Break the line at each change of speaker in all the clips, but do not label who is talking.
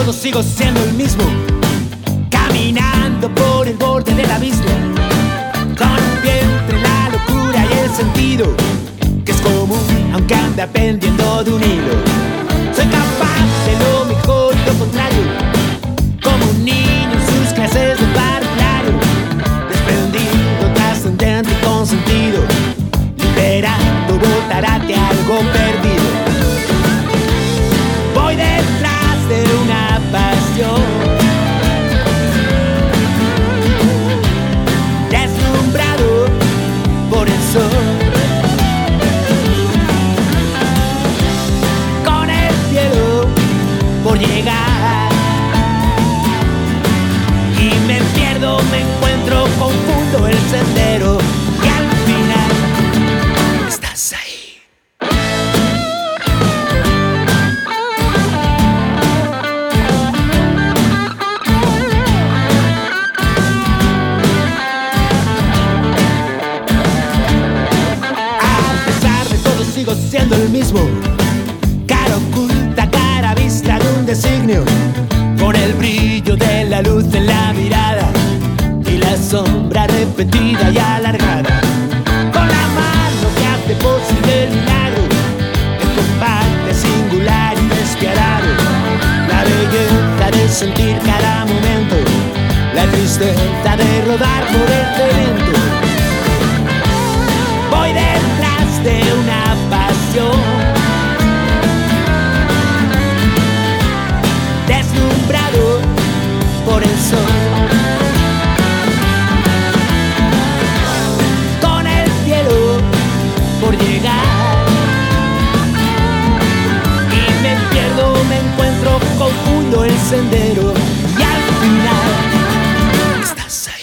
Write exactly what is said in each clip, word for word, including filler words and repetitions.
todo sigo siendo el mismo, caminando por el borde del abismo, con un pie entre la locura y el sentido, que es común aunque ande aprendiendo de un hilo. Soy capaz de lo mejor y lo contrario, como un niño en sus clases de parvulario, desprendido, trascendente y con sentido, liberando, voltarate algo perdido. Voy detrás de una pasión, deslumbrado por el sol, con el cielo por llegar, y me pierdo, me encuentro, confundo el sendero, y al final estás ahí. Sigo siendo el mismo, cara oculta, cara vista de un designio, con el brillo de la luz en la mirada y la sombra repetida y alargada, con la mano que hace posible el milagro, el combate singular y despiadado, la belleza de sentir cada momento, la tristeza de rodar por el viento. Voy detrás de una pasión, deslumbrado por el sol, con el cielo por llegar, y me pierdo, me encuentro, confundo el sendero, y al final estás ahí.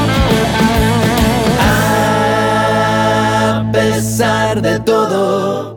A pesar de todo.